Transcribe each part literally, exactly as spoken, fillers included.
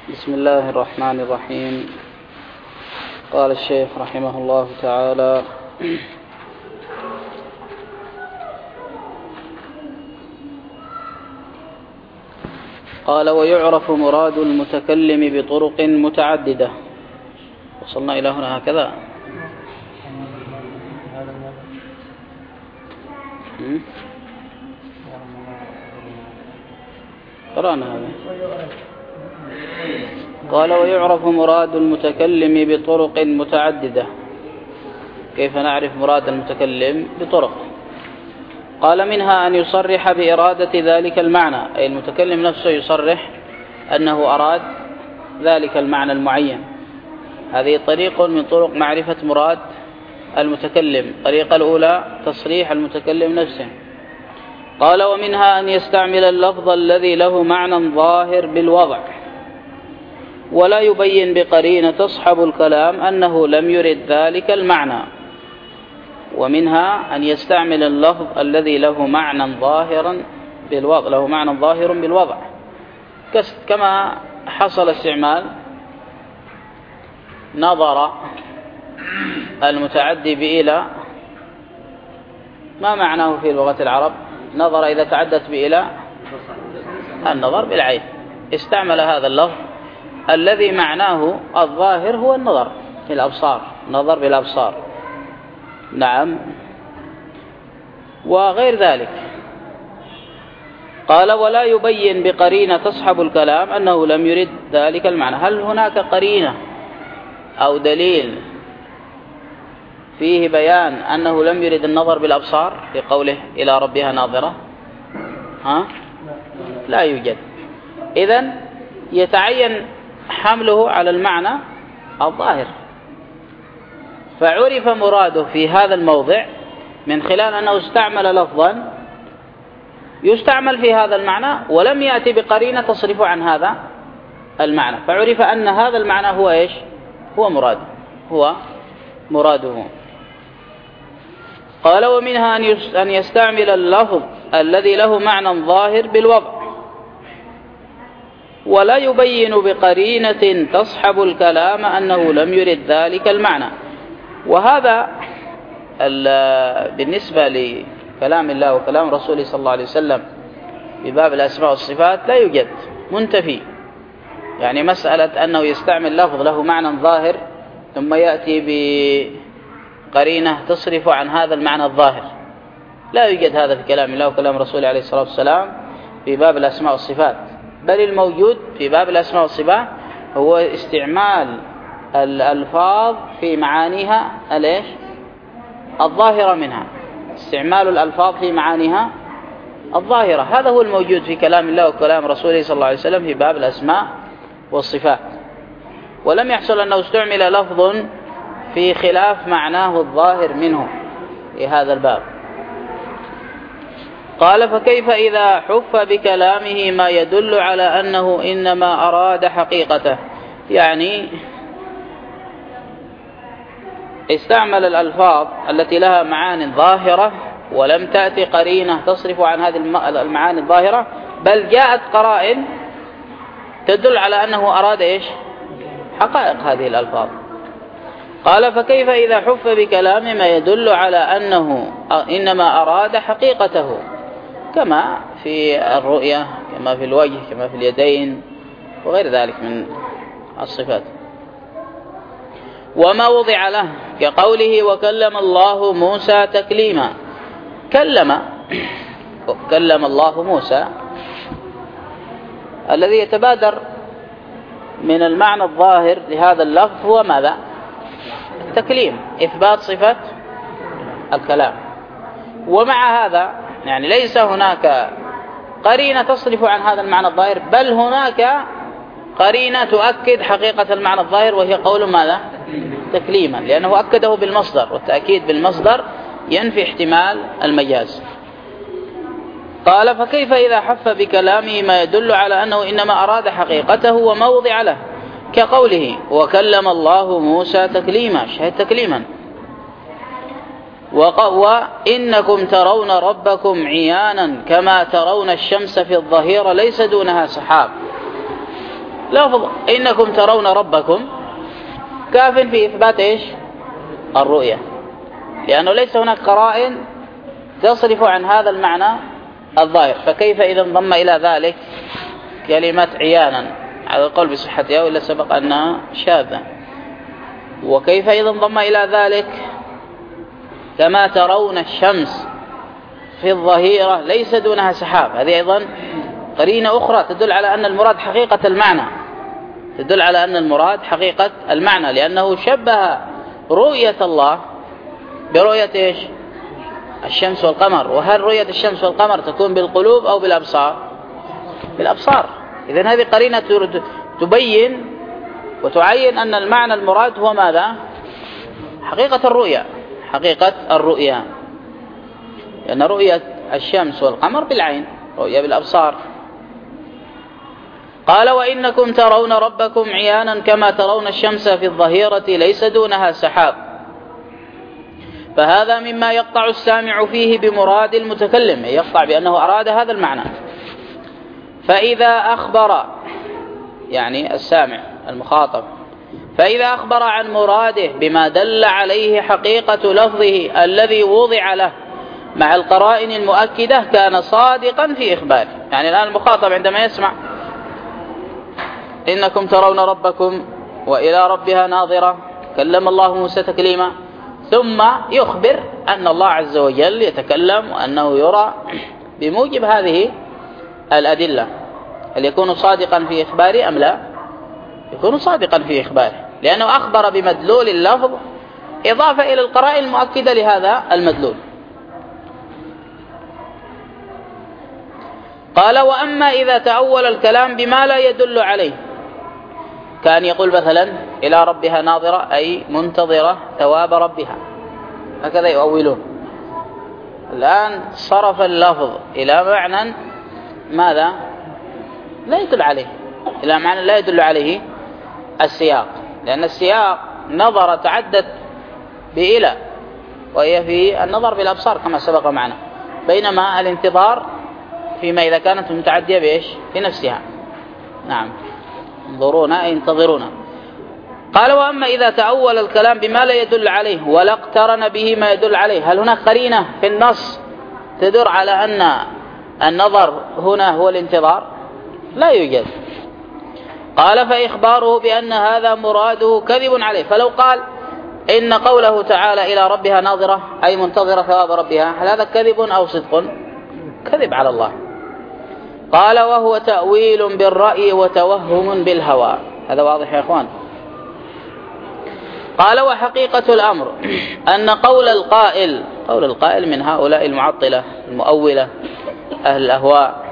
بسم الله الرحمن الرحيم. قال الشيخ رحمه الله تعالى: قال: ويعرف مراد المتكلم بطرق متعددة. وصلنا إلى هنا هكذا. قرأنا هذا. قال: ويعرف مراد المتكلم بطرق متعددة. كيف نعرف مراد المتكلم؟ بطرق. قال: منها أن يصرح بإرادة ذلك المعنى، أي المتكلم نفسه يصرح أنه أراد ذلك المعنى المعين. هذه طريق من طرق معرفة مراد المتكلم. الطريقة الأولى تصريح المتكلم نفسه. قال: ومنها أن يستعمل اللفظ الذي له معنى ظاهر بالوضع، ولا يبين بقرينة تصحب الكلام أنه لم يرد ذلك المعنى. ومنها أن يستعمل اللفظ الذي له معنى ظاهرا بالوضع له معنى ظاهر بالوضع كما حصل استعمال نظر المتعدي بإلى. ما معناه في لغة العرب؟ نظر إذا تعدت بإلى النظر بالعين. استعمل هذا اللفظ الذي معناه الظاهر هو النظر في الأبصار، نظر بالأبصار. نعم، وغير ذلك. قال: ولا يبين بقرينة تصحب الكلام أنه لم يرد ذلك المعنى. هل هناك قرينة أو دليل فيه بيان أنه لم يرد النظر بالأبصار في قوله إلى ربها ناظرة؟ ها؟ لا يوجد. إذن يتعين حمله على المعنى الظاهر. فعرف مراده في هذا الموضع من خلال أنه استعمل لفظا يستعمل في هذا المعنى ولم يأتي بقرينة تصرف عن هذا المعنى، فعرف أن هذا المعنى هو إيش؟ هو مراده هو مراده. قال: ومنها أن يستعمل اللفظ الذي له معنى ظاهر بالوضع، ولا يبين بقرينة تصحب الكلام أنه لم يرد ذلك المعنى. وهذا بالنسبة لكلام الله وكلام رسوله صلى الله عليه وسلم في باب الأسماء والصفات لا يوجد، منتفي. يعني مسألة أنه يستعمل لفظ له معنى ظاهر ثم يأتي بقرينة تصرف عن هذا المعنى الظاهر، لا يوجد هذا في كلام الله وكلام رسوله عليه الصلاة والسلام في باب الأسماء والصفات. بل الموجود في باب الأسماء والصفات هو استعمال الألفاظ في معانيها الإيش؟ الظاهرة منها، استعمال الألفاظ في معانيها الظاهرة. هذا هو الموجود في كلام الله وكلام رسوله صلى الله عليه وسلم في باب الأسماء والصفات. ولم يحصل أنه استعمل لفظ في خلاف معناه الظاهر منه في هذا الباب. قال: فكيف إذا حف بكلامه ما يدل على أنه إنما أراد حقيقته؟ يعني استعمل الألفاظ التي لها معاني ظاهرة ولم تأتي قرينة تصرف عن هذه المعاني الظاهرة، بل جاءت قرائن تدل على أنه أراد إيش؟ حقائق هذه الألفاظ. قال: فكيف إذا حف بكلامه ما يدل على أنه إنما أراد حقيقته، كما في الرؤية، كما في الوجه، كما في اليدين وغير ذلك من الصفات. وما وضع له كقوله: وكلم الله موسى تكليما. كلم كلم الله موسى، الذي يتبادر من المعنى الظاهر لهذا اللفظ هو ماذا؟ التكليم، إثبات صفة الكلام. ومع هذا يعني ليس هناك قرينة تصرف عن هذا المعنى الظاهر، بل هناك قرينة تؤكد حقيقة المعنى الظاهر، وهي قول ماذا؟ تكليما، لأنه أكده بالمصدر، والتأكيد بالمصدر ينفي احتمال المجاز. قال: فكيف إذا حف بكلامه ما يدل على أنه إنما أراد حقيقته وما وضع له كقوله: وكلم الله موسى تكليما، شهد تكليما. وإنكم ترون ربكم عيانا كما ترون الشمس في الظهيرة ليس دونها سحاب. لفظ إنكم ترون ربكم كاف في إثبات إيش؟ الرؤية، لأنه ليس هناك قرائن تصرف عن هذا المعنى الظاهر. فكيف إذا انضم إلى ذلك كلمة عيانا على القول بصحتها، وإلا سبق أنها شاذة؟ وكيف إذا انضم إلى ذلك كما ترون الشمس في الظهيرة ليس دونها سحاب؟ هذه أيضا قرينة أخرى تدل على أن المراد حقيقة المعنى، تدل على أن المراد حقيقة المعنى، لأنه شبه رؤية الله برؤية إيش؟ الشمس والقمر. وهل رؤية الشمس والقمر تكون بالقلوب أو بالأبصار؟ بالأبصار. إذن هذه قرينة تبين وتعين أن المعنى المراد هو ماذا؟ حقيقة الرؤية، حقيقة الرؤية، لأن رؤية الشمس والقمر بالعين، رؤية بالأبصار. قال وإنكم ترون ربكم عيانا كما ترون الشمس في الظهيرة ليس دونها سحاب، فهذا مما يقطع السامع فيه بمراد المتكلم، يقطع بأنه أراد هذا المعنى. فإذا أخبر، يعني السامع المخاطب، فإذا أخبر عن مراده بما دل عليه حقيقة لفظه الذي وضع له مع القرائن المؤكدة كان صادقا في إخباره. يعني الآن المخاطب عندما يسمع إنكم ترون ربكم وإلى ربها ناظرة، كلم الله موسى تكليما، ثم يخبر أن الله عز وجل يتكلم وأنه يرى بموجب هذه الأدلة، هل يكون صادقا في إخباره أم لا؟ يكون صادقا في إخباره، لأنه أخبر بمدلول اللفظ إضافة إلى القرائن المؤكدة لهذا المدلول. قال وأما إذا تأول الكلام بما لا يدل عليه، كان يقول مثلا إلى ربها ناظرة أي منتظرة ثواب ربها، هكذا يؤولون. الآن صرف اللفظ إلى معنى ماذا؟ لا يدل عليه، إلى معنى لا يدل عليه السياق، لأن السياق نظر تعدت بإلى، وهي في النظر بالأبصار كما سبق معنا، بينما الانتظار فيما إذا كانت متعدية بإيش؟ في نفسها. نعم، انظرون أي انتظرون. قال وأما إذا تأول الكلام بما لا يدل عليه ولا اقترن به ما يدل عليه، هل هناك قرينة في النص تدل على أن النظر هنا هو الانتظار؟ لا يوجد. قال فإخباره بأن هذا مراده كذب عليه، فلو قال إن قوله تعالى إلى ربها ناظرة أي منتظرة ثواب ربها، هل هذا كذب أو صدق؟ كذب على الله. قال وهو تأويل بالرأي وتوهم بالهوى، هذا واضح يا إخوان. قال وحقيقة الأمر أن قول القائل، قول القائل من هؤلاء المعطلة المؤولة أهل الأهواء،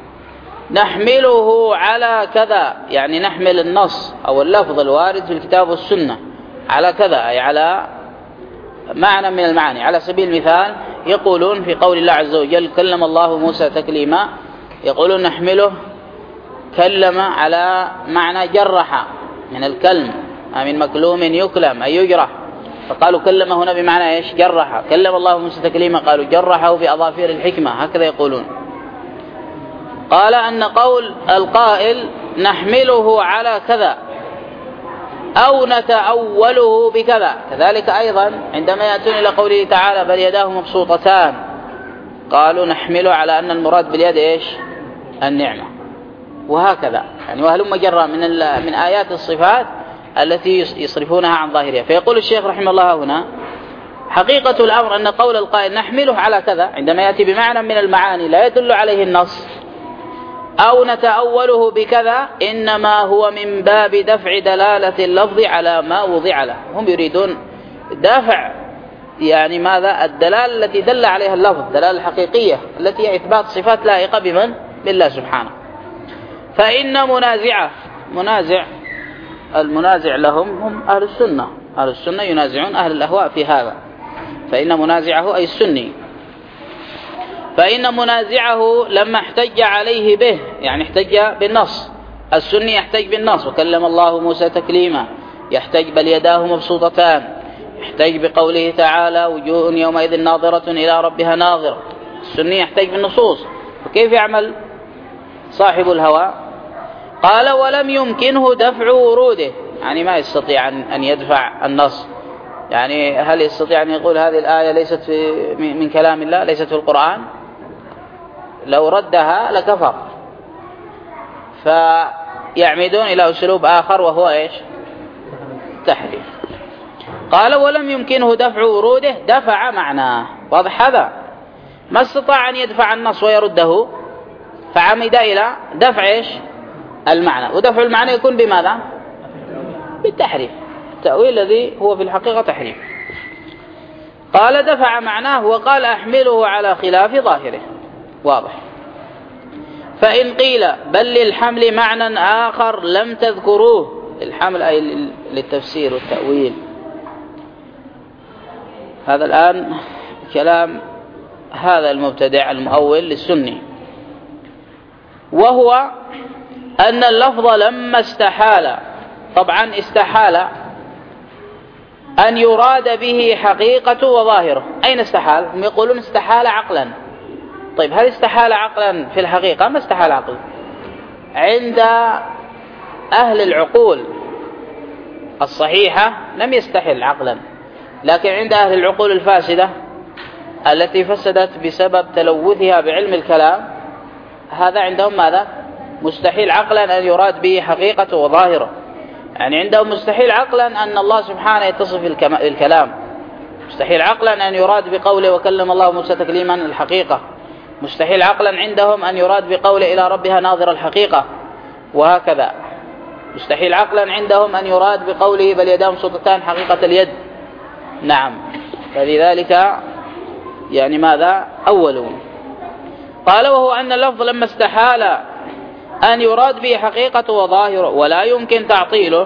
نحمله على كذا، يعني نحمل النص أو اللفظ الوارد في الكتاب والسنة على كذا، أي على معنى من المعاني. على سبيل المثال يقولون في قول الله عز وجل كلم الله موسى تكليما، يقولون نحمله كلم على معنى جرح من الكلم، من مكلوم يكلم أي يجرح، فقالوا كلم هنا بمعنى إيش؟ جرح. كلم الله موسى تكليما قالوا جرحه بأظافير الحكمة، هكذا يقولون. قال أن قول القائل نحمله على كذا أو نتأوله بكذا، كذلك أيضا عندما يأتون إلى قوله تعالى بل يداه مبسوطتان، قالوا نحمله على أن المراد باليد إيش؟ النعمة، وهكذا. يعني وهلم جرى من من آيات الصفات التي يصرفونها عن ظاهرها. فيقول الشيخ رحمه الله هنا حقيقة الأمر أن قول القائل نحمله على كذا عندما يأتي بمعنى من المعاني لا يدل عليه النص، أو نتأوله بكذا، إنما هو من باب دفع دلالة اللفظ على ما وضع له. هم يريدون دافع يعني ماذا؟ الدلالة التي دل عليها اللفظ، الدلالة الحقيقية التي هي إثبات صفات لائقة بمن؟ بالله سبحانه. فإن منازعه، منازع المنازع لهم هم أهل السنة، أهل السنة ينازعون أهل الأهواء في هذا. فإن منازعه أي السني، فإن منازعه لما احتج عليه به، يعني احتج بالنص، السني يحتج بالنص وكلم الله موسى تكليما، يحتج بل يداه مبسوطتان، يحتج بقوله تعالى وجوه يومئذ ناظرة إلى ربها ناظرة، السني يحتج بالنصوص. وكيف يعمل صاحب الهوى؟ قال ولم يمكنه دفع وروده، يعني ما يستطيع أن يدفع النص. يعني هل يستطيع أن يقول هذه الآية ليست في من كلام الله، ليست في القرآن؟ لو ردها لكفر. فيعمدون إلى أسلوب آخر وهو إيش؟ تحريف. قال ولم يمكنه دفع وروده، دفع معناه، واضح هذا؟ ما استطاع أن يدفع النص ويرده، فعمد إلى دفع إيش؟ المعنى. ودفع المعنى يكون بماذا؟ بالتحريف، التأويل الذي هو في الحقيقة تحريف. قال دفع معناه وقال أحمله على خلاف ظاهره، واضح. فإن قيل بل للحمل معنى آخر لم تذكروه، الحمل أي للتفسير والتأويل. هذا الآن كلام هذا المبتدع المؤول للسني، وهو أن اللفظ لما استحال، طبعا استحال أن يراد به حقيقة وظاهره. أين استحال؟ هم يقولون استحال عقلا. طيب هل استحال عقلا في الحقيقة؟ ما استحال عقلا. عند أهل العقول الصحيحة لم يستحل عقلا، لكن عند أهل العقول الفاسدة التي فسدت بسبب تلوثها بعلم الكلام، هذا عندهم ماذا؟ مستحيل عقلا أن يراد به حقيقة وظاهره. يعني عندهم مستحيل عقلا أن الله سبحانه يتصف بالكلام، مستحيل عقلا أن يراد بقوله وكلم الله موسى تكليما الحقيقة، مستحيل عقلا عندهم أن يراد بقوله إلى ربها ناظر الحقيقة، وهكذا. مستحيل عقلا عندهم أن يراد بقوله بل يداه مبسوطتان حقيقة اليد. نعم، فلذلك يعني ماذا؟ أولوا. قال وهو أن اللفظ لما استحال أن يراد به حقيقة وظاهره ولا يمكن تعطيله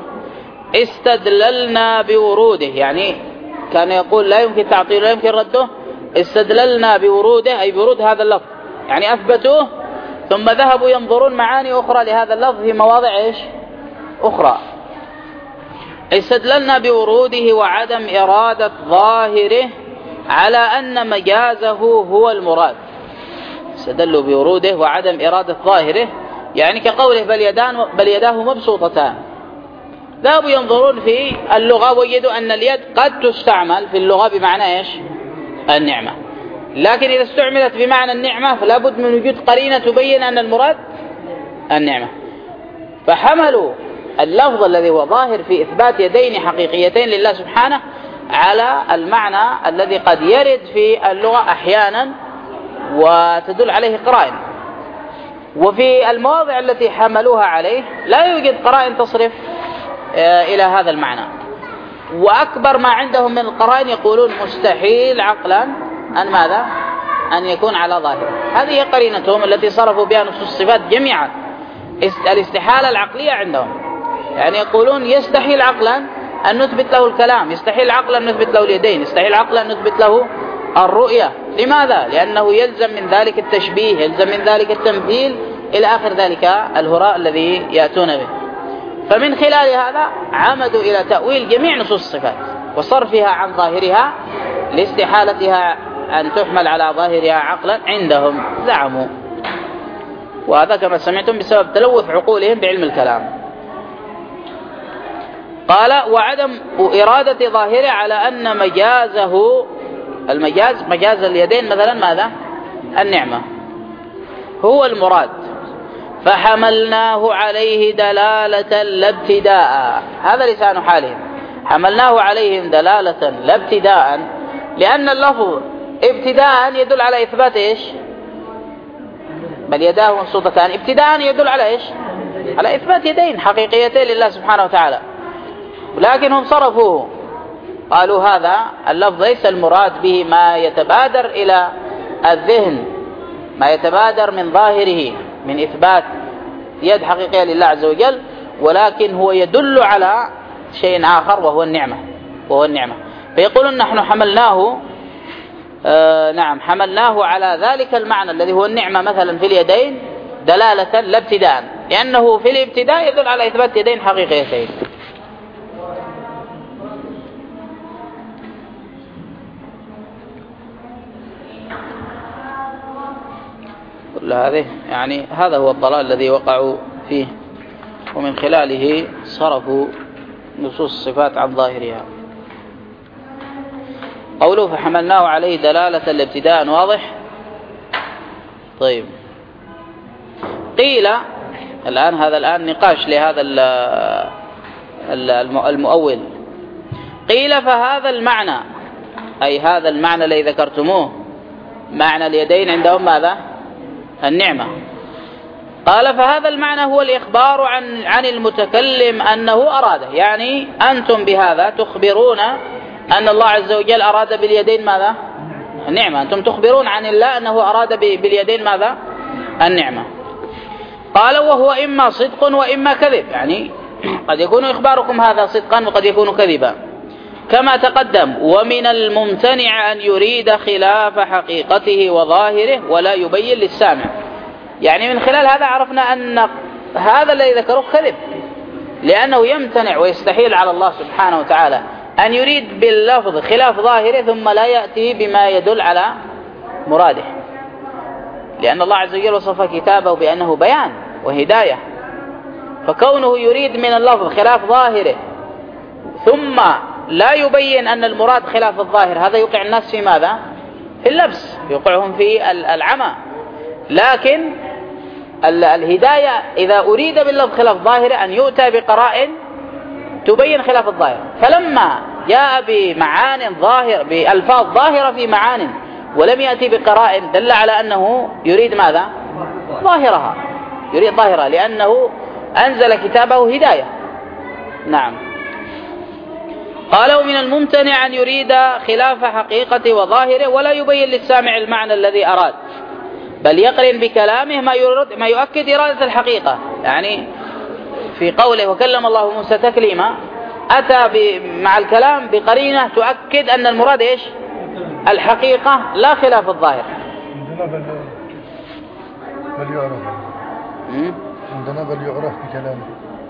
استدللنا بوروده، يعني كان يقول لا يمكن تعطيله لا يمكن رده، استدللنا بوروده أي بورود هذا اللفظ، يعني أثبتوه ثم ذهبوا ينظرون معاني أخرى لهذا اللفظ في مواضع إيش؟ أخرى. استدللنا بوروده وعدم إرادة ظاهره على أن مجازه هو المراد. استدلوا بوروده وعدم إرادة ظاهره، يعني كقوله بل يدان بل يداه مبسوطتان. ذهبوا ينظرون في اللغة وجدوا أن اليد قد تستعمل في اللغة بمعنى إيش؟ النعمة، لكن إذا استعملت بمعنى النعمة فلا بد من وجود قرينة تبين أن المراد النعمة. فحملوا اللفظ الذي هو ظاهر في إثبات يدين حقيقيتين لله سبحانه على المعنى الذي قد يرد في اللغة أحيانا وتدل عليه قرائن، وفي المواضع التي حملوها عليه لا يوجد قرائن تصرف إلى هذا المعنى. وأكبر ما عندهم من القرائن يقولون مستحيل عقلا أن ماذا؟ أن يكون على ظاهره. هذه قرينتهم التي صرفوا بها نصوص الصفات جميعا، الاستحالة العقلية عندهم. يعني يقولون يستحيل عقلا أن نثبت له الكلام، يستحيل عقلا أن نثبت له اليدين، يستحيل عقلا أن نثبت له الرؤية. لماذا؟ لأنه يلزم من ذلك التشبيه، يلزم من ذلك التمثيل، إلى آخر ذلك الهراء الذي يأتون به. فمن خلال هذا عمدوا إلى تأويل جميع نصوص الصفات وصرفها عن ظاهرها لاستحالتها أن تحمل على ظاهرها عقلا عندهم زعموا، وهذا كما سمعتم بسبب تلوث عقولهم بعلم الكلام. قال وعدم إرادة ظاهره على أن مجازه، المجاز مجاز اليدين مثلا ماذا؟ النعمة هو المراد، فحملناه عليه دلالة لا ابتداء. هذا لسان حالهم، حملناه عليهم دلالة لا ابتداء، لأن اللفظ ابتداء يدل على إثبات إيش؟ بل يداه مبسوطتان، ابتداء يدل على إيش؟ على إثبات يدين حقيقيتين لله سبحانه وتعالى، ولكنهم صرفوه قالوا هذا اللفظ ليس المراد به ما يتبادر إلى الذهن، ما يتبادر من ظاهره من إثبات يد حقيقية لله عز وجل، ولكن هو يدل على شيء آخر وهو النعمة، وهو النعمة. فيقولون نحن حملناه آه نعم حملناه على ذلك المعنى الذي هو النعمة مثلا في اليدين دلالة لا ابتداء، لأنه في الابتداء يدل على إثبات يدين حقيقيتين. كل هذه يعني هذا هو الضلال الذي وقعوا فيه. ومن خلاله صرفوا نصوص الصفات عن ظاهرها. قوله فحملناه عليه دلالة الابتداء واضح. طيب قيل الآن، هذا الآن نقاش لهذا المؤول. قيل فهذا المعنى، أي هذا المعنى الذي ذكرتموه، معنى اليدين عندهم ماذا؟ النعمة. قال فهذا المعنى هو الإخبار عن عن المتكلم أنه أراده، يعني أنتم بهذا تخبرون أن الله عز وجل أراد باليدين ماذا؟ النعمة. أنتم تخبرون عن الله أنه أراد باليدين ماذا؟ النعمة. قال وهو إما صدق وإما كذب، يعني قد يكون إخباركم هذا صدقا وقد يكون كذبا كما تقدم. ومن الممتنع أن يريد خلاف حقيقته وظاهره ولا يبين للسامع. يعني من خلال هذا عرفنا أن هذا الذي ذكره كذب، لأنه يمتنع ويستحيل على الله سبحانه وتعالى أن يريد باللفظ خلاف ظاهره ثم لا يأتي بما يدل على مراده، لأن الله عز وجل وصف كتابه بأنه بيان وهداية، فكونه يريد من اللفظ خلاف ظاهره ثم لا يبين أن المراد خلاف الظاهر، هذا يوقع الناس في ماذا؟ في اللبس، يوقعهم في العمى. لكن الهداية إذا أريد باللفظ خلاف ظاهره أن يؤتى بقرائن تبين خلاف الظاهر. فلما جاء بمعان ظاهر بألفاظ ظاهرة في معان ولم يأتي بقرائن دل على أنه يريد ماذا؟ ظاهرها، يريد ظاهرها، لأنه أنزل كتابه هداية. نعم. قالوا من الممتنع أن يريد خلاف حقيقة وظاهره ولا يبين للسامع المعنى الذي أراد، بل يقرن بكلامه ما يرد ما يؤكد إرادة الحقيقة. يعني في قوله وكلم الله موسى تكليما أتى مع الكلام بقرينة تؤكد أن المراد إيش؟ الحقيقة لا خلاف الظاهر. بل يعرف عندنا بل يعرف بكلامه.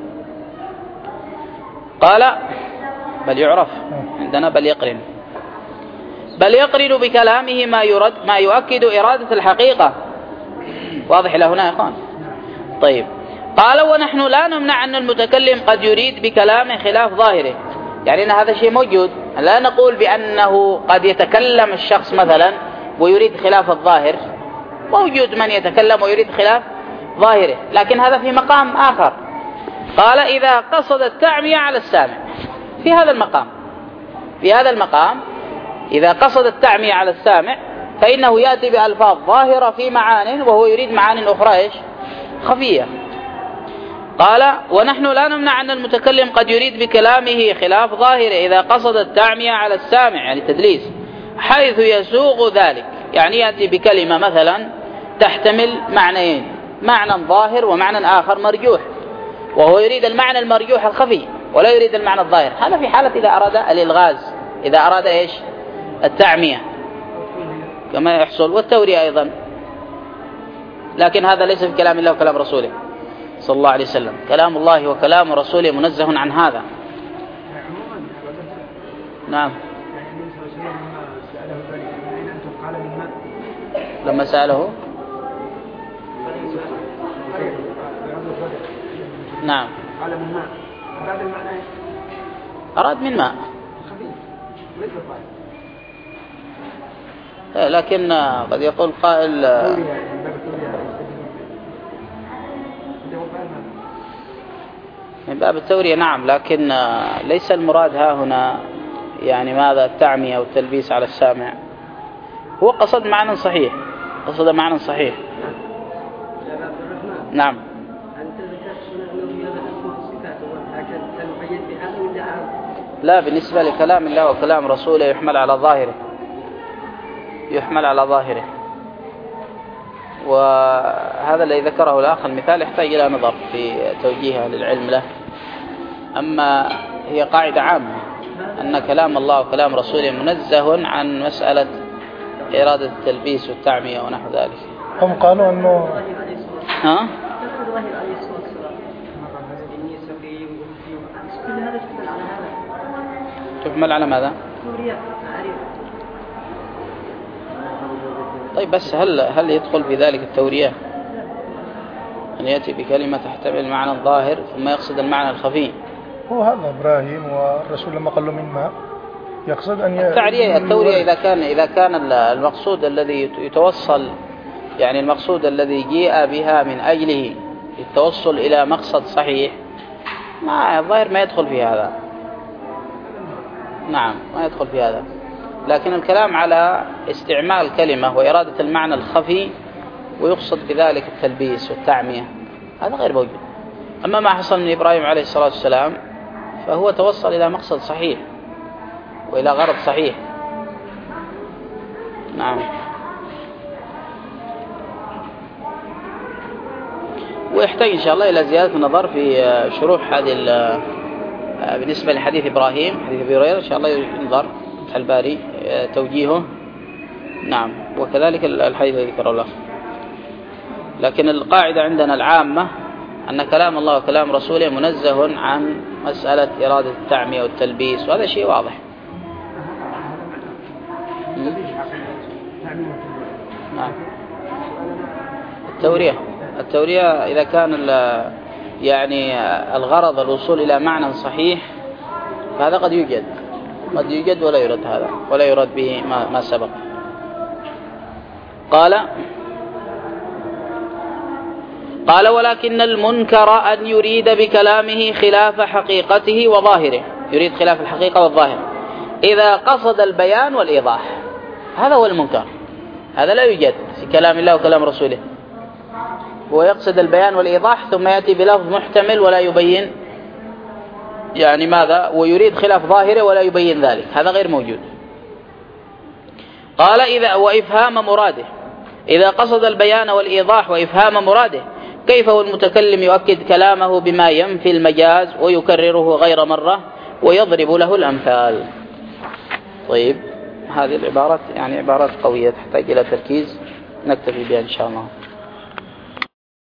قال بل يعرف عندنا بل يقرن بل يقرن بكلامه ما يرد ما يؤكد إرادة الحقيقة. واضح له هنا يا اخوان؟ طيب. قال ونحن لا نمنع أن المتكلم قد يريد بكلامه خلاف ظاهره، يعني أن هذا شيء موجود، لا نقول بأنه قد يتكلم الشخص مثلا ويريد خلاف الظاهر، موجود من يتكلم ويريد خلاف ظاهره، لكن هذا في مقام آخر. قال إذا قصد التعمية على السامع، في هذا المقام في هذا المقام إذا قصد التعمية على السامع فإنه يأتي بألفاظ ظاهرة في معان وهو يريد معان أخرى إيش؟ خفية. قال ونحن لا نمنع أن المتكلم قد يريد بكلامه خلاف ظاهره إذا قصد التعمية على السامع، يعني تدليس، حيث يسوغ ذلك، يعني يأتي بكلمة مثلا تحتمل معنيين، معنى ظاهر ومعنى آخر مرجوح، وهو يريد المعنى المرجوح الخفي ولا يريد المعنى الظاهر. هذا في حالة إذا أراد الإلغاز، إذا أراد إيش؟ التعمية كما يحصل، والتورية أيضا. لكن هذا ليس في كلام الله وكلام رسوله صلى الله عليه وسلم. كلام الله وكلام رسوله منزه عن هذا. نعم. لما سأله نعم أراد من ماء، لكن قد يقول قائل من باب التورية. نعم، لكن ليس المراد ها هنا يعني ماذا التعمية والتلبيس على السامع، هو قصد معنى صحيح، قصد معنى صحيح. نعم. لا، بالنسبة لكلام الله وكلام رسوله يحمل على ظاهره، يحمل على ظاهره، وهذا الذي ذكره الأخ المثال يحتاج إلى نظر في توجيه أهل العلم له. أما هي قاعدة عامة أن كلام الله وكلام رسوله منزه عن مسألة إرادة التلبيس والتعمية ونحو ذلك. هم قالوا أنه ها؟ تحمل على ماذا؟ طيب بس هل هل يدخل في ذلك التورية؟ أن يأتي بكلمة تحتمل المعنى الظاهر ثم يقصد المعنى الخفي. هو هذا إبراهيم والرسول لما قال له من ماء يقصد أن التعرية التورية إذا كان إذا كان المقصود الذي يتوصل، يعني المقصود الذي جيء بها من أجله التوصل إلى مقصد صحيح، ما الظاهر ما يدخل في هذا. نعم ما يدخل في هذا، لكن الكلام على استعمال كلمة وإرادة المعنى الخفي ويقصد بذلك التلبيس والتعمية هذا غير موجود. أما ما حصل من إبراهيم عليه الصلاة والسلام فهو توصل إلى مقصد صحيح وإلى غرض صحيح. نعم. ويحتاج إن شاء الله إلى زيادة النظر في شروح هذه بالنسبة لحديث إبراهيم، حديث أبي هريرة إن شاء الله ينظر الباري توجيهه. نعم. وكذلك الحديث الذي ذكره له. لكن القاعدة عندنا العامة أن كلام الله وكلام رسوله منزه عن مسألة إرادة التعمية والتلبيس، وهذا شيء واضح. نعم. التورية التورية إذا كان يعني الغرض الوصول إلى معنى صحيح فهذا قد يوجد قد يوجد ولا يرد هذا ولا يرد به ما, ما سبق. قال قال ولكن المنكر أن يريد بكلامه خلاف حقيقته وظاهره، يريد خلاف الحقيقة والظاهر إذا قصد البيان والإيضاح، هذا هو المنكر، هذا لا يوجد في كلام الله وكلام رسوله. هو يقصد البيان والإيضاح ثم يأتي بلفظ محتمل ولا يبين يعني ماذا، ويريد خلاف ظاهره ولا يبين ذلك، هذا غير موجود. قال إذا وإفهام مراده، إذا قصد البيان والإيضاح وإفهام مراده كيف هو المتكلم يؤكد كلامه بما ينفي المجاز ويكرره غير مرة ويضرب له الأمثال. طيب هذه العبارات يعني عبارات قوية تحتاج إلى تركيز، نكتفي بها إن شاء الله.